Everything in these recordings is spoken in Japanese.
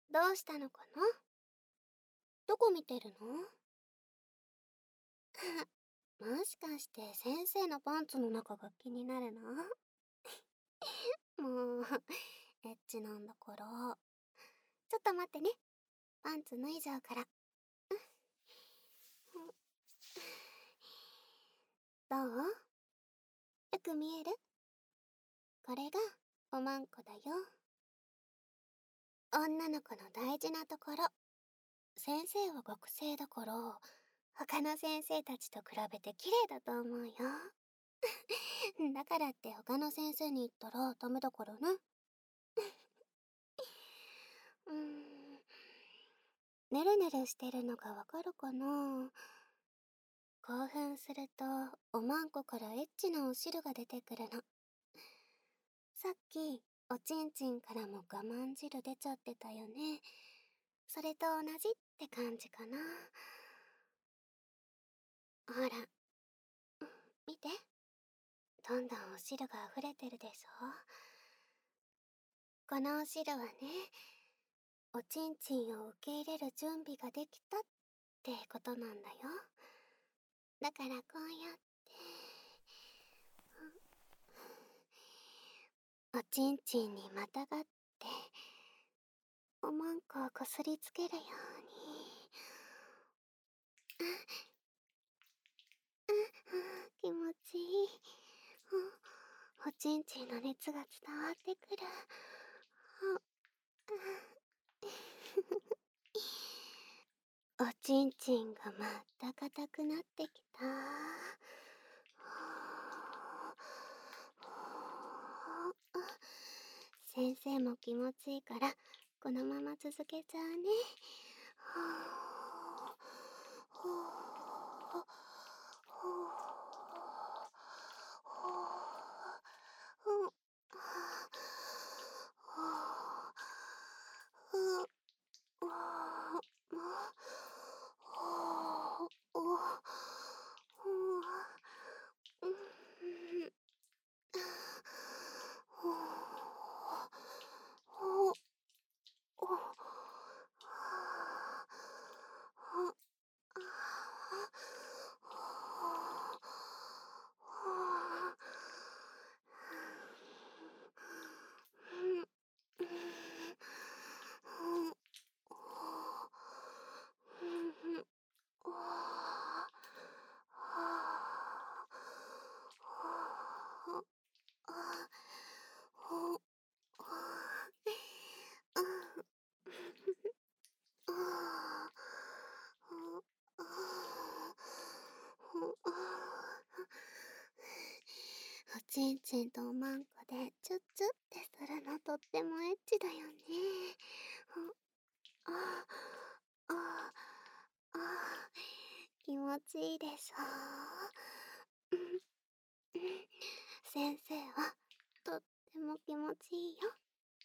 どうしたのかな？どこ見てるの？もしかして先生のパンツの中が気になるの？もう、エッチなんだから。ちょっと待ってね。パンツ脱いじゃうから。どう？よく見える？これがおまんこだよ。女の子の大事なところ。先生は学生だから、他の先生たちと比べて綺麗だと思うよ。だからって他の先生に言ったらダメだからね。うーん。ねるねるしてるのがわかるかな？興奮すると、おまんこからエッチなお汁が出てくるの。さっき、おちんちんからも我慢汁出ちゃってたよね。それと同じって感じかな。ほら、見て。どんどんお汁が溢れてるでしょ。このお汁はね、おちんちんを受け入れる準備ができたってことなんだよ。だからこうやって、おちんちんにまたがって、おまんこをこすりつけるように。気持ちいい。おちんちんの熱が伝わってくる。おちんちんがまた硬くなってきた。先生も気持ちいいからこのまま続けちゃうね。おちんちんとおまんこでチュッチュってするのとってもエッチだよね。ああああ、気持ちいいでしょ。先生はとっても気持ちいいよ。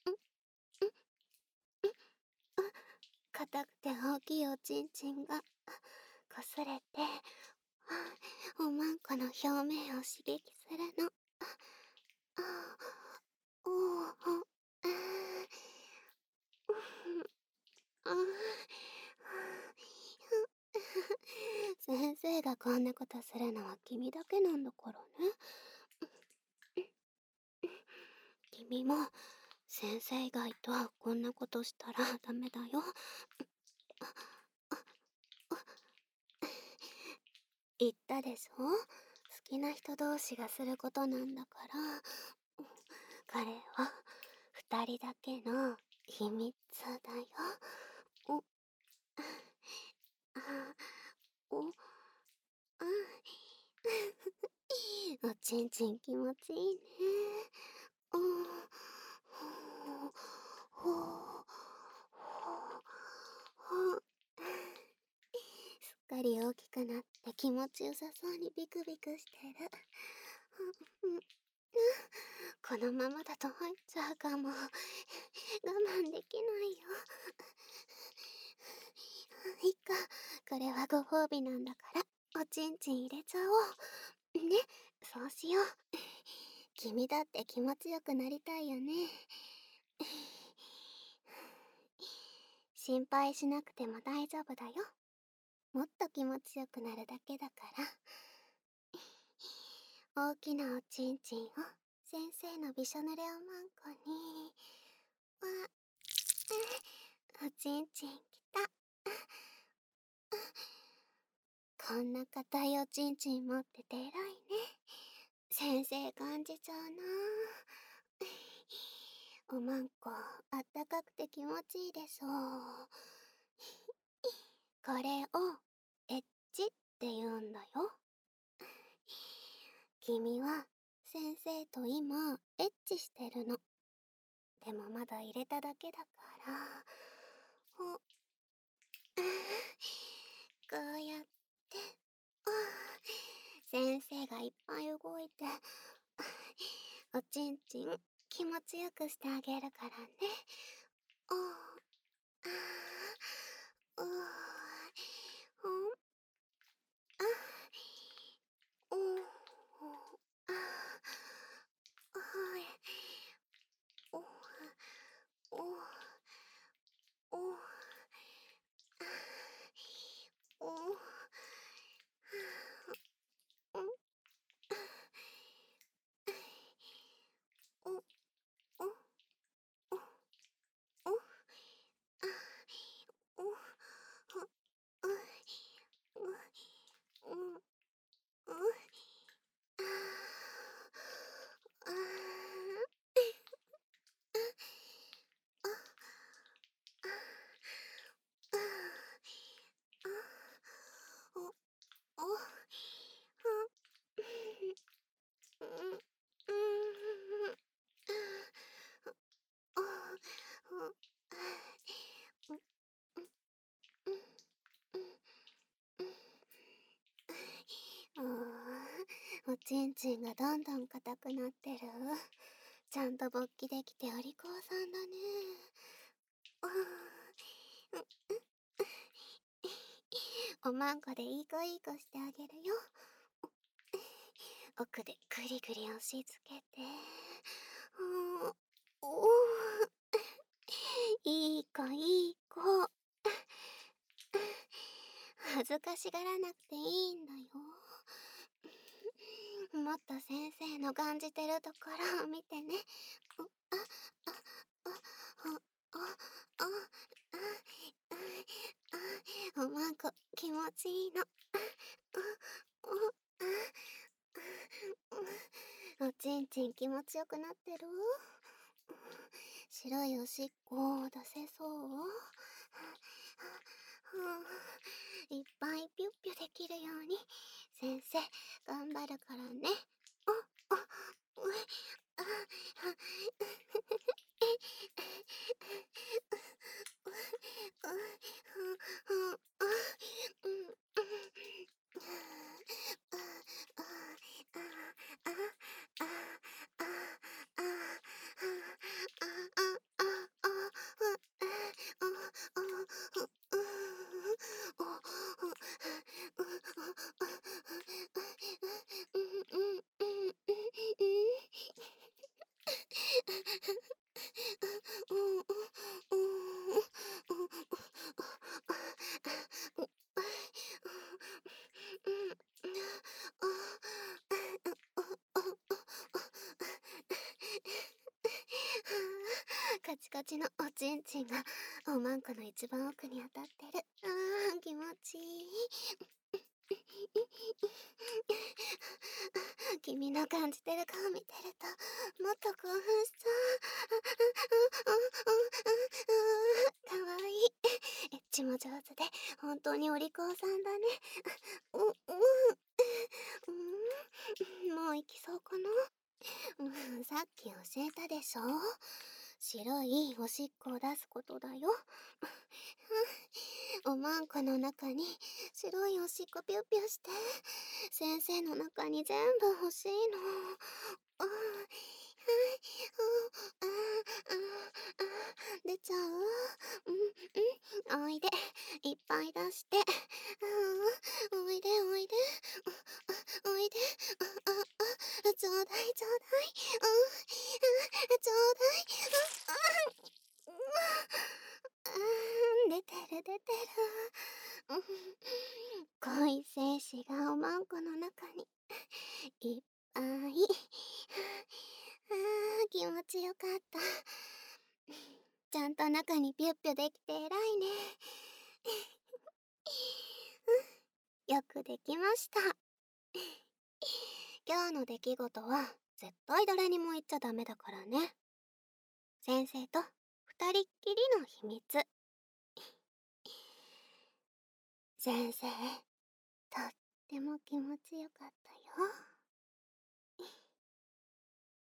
硬くて大きいおちんちんがこすれて、おまんこの表面を刺激するの。おお、先生がこんなことするのは君だけなんだからね。君も先生以外とこんなことしたらダメだよ。言ったでしょ？好きな人同士がすることなんだから。彼は二人だけの秘密だよ。お、あ、お、あ、おちんちん気持ちいいね。うん、ほう、ほう、すっかり大きくなって気持ちよさそうにビクビクしてる。このままだと入っちゃうかも。我慢できないよ。いっか、これはご褒美なんだから、おちんちん入れちゃおう。ね、そうしよう。君だって気持ちよくなりたいよね。 心配しなくても大丈夫だよ。もっと気持ちよくなるだけだから。大きなおちんちんを先生のびしょ濡れおまんこに。わ、おちんちんきた。こんな硬いおちんちん持ってて偉いね。先生感じちゃうな。おまんこあったかくて気持ちいいでしょう。これをエッチって言うんだよ。君は先生と今エッチしてるの。でもまだ入れただけだから、こうやって、先生がいっぱい動いて、おちんちん気持ちよくしてあげるからね。おあおほんあおあおおおおおちんちんがどんどん硬くなってる。ちゃんと勃起できてお利口さんだね。おまんこでいい子いい子してあげるよ。奥でグリグリ押し付けて。おいい子いい子。恥ずかしがらなくていいんだよ。もっと先生の感じてるところを見てね。おまんこ気持ちいいの。おちんちん気持ちよくなってる？白いおしっこ出せそう？いっぱいピュッピュできるように先生頑張るからね。カチカチのおちんちんがおまんこの一番奥に当たってる。気持ちいい。君の感じてる顔見てるともっと興奮しちゃう。かわいい。エッチも上手で本当にお利口さんだね。もう行きそうかな。さっき教えたでしょ。白いおしっこを出すことだよ。おまんこの中に白いおしっこピュッピュして先生の中に全部欲しいの。出ちゃう？おいで、いっぱい出して。おいでおいで。おいで。ちょうだいちょうだい。ちょうだい。出出てる。濃い精子がおまんこの中にいっぱい。気持ちよかった。ちゃんと中にピュッピュできて偉いね。よくできました。今日の出来事は絶対誰にも言っちゃダメだからね。先生と二人っきりの秘密。先生、とっても気持ちよかったよ。